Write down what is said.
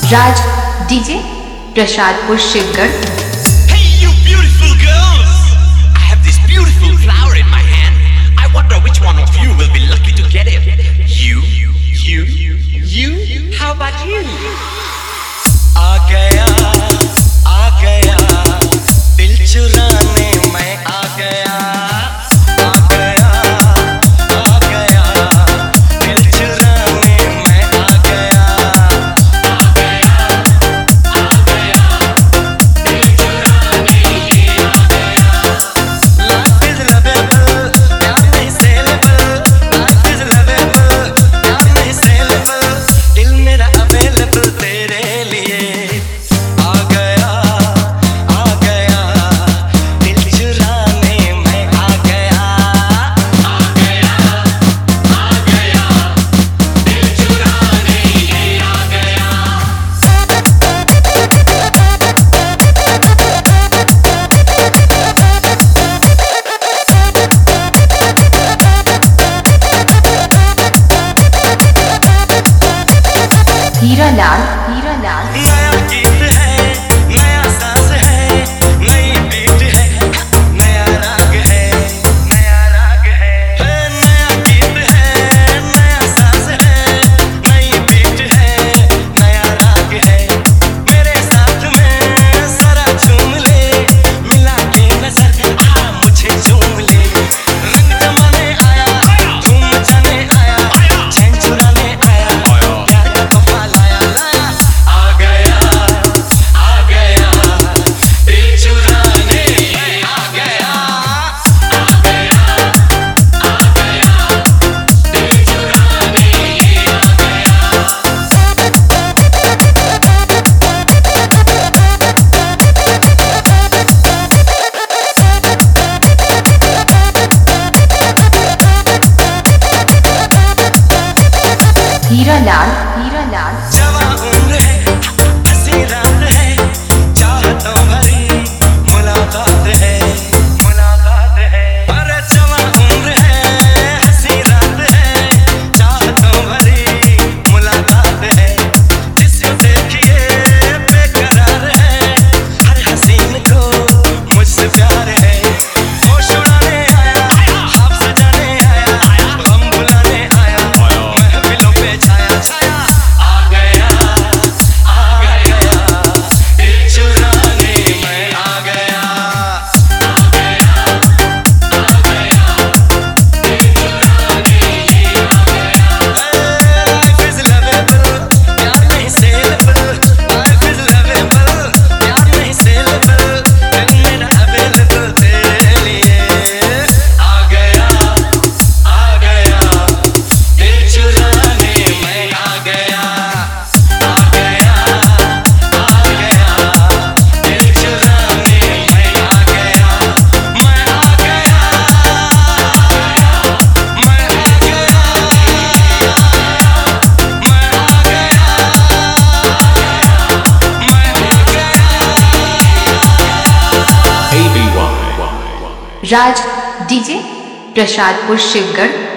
Raj DJ Prasadpur Shivgarh. Hey you beautiful girls, I have this beautiful flower in my hand. I wonder which one of you will be lucky to get it. You? How about you? आ गया दिल चुराने मैं आ गया दिल चुराने मैं आ गया दिल चुराने ये आ गया। Life is lovable, प्यार नहीं saleable. Life is lovable, प्यार नहीं saleable. दिल मेरा available तेरे लिए आ गया दिल चुराने मैं आ गया दिल चुराने ये आ गया। हीरा लाल नया गीत है, नया सांस है, नई बीट है, नया राग है, नया गीत है, नया सांस है, नई बीट है, नया राग है। मेरे साथ में जरा झूम ले, मिला के नजर मुझे झूम ले। रंग जमाने आया, धूम मचाने आया, चैन चुराने आया, प्यार का तोहफा लाया आ गया दिल चुराने मैं आ गया दिल चुराने ये आ गया। हीरा लाल जवां उम्र है, हंसी रात है, चाहतों भरी मुलाकात है। अरे जवां उम्र है, हंसी रात है, चाहतों भरी मुलाकात है। जिसे देखिए बेकरार है, हर हसीन को मुझसे प्यार है। होश उड़ाने आया, ख्वाब सजाने आया, गम भुलाने आया, महफिलों पे छाया आ गया दिल चुराने मैं आ गया दिल चुराने ये आ गया। Life is lovable, प्यार नहीं saleable. Life is lovable, प्यार नहीं saleable. दिल मेरा available तेरे लिए आ गया दिल चुराने मैं आ गया दिल चुराने मैं आ गया मैं आ गया राज डीजे प्रसादपुर शिवगढ़।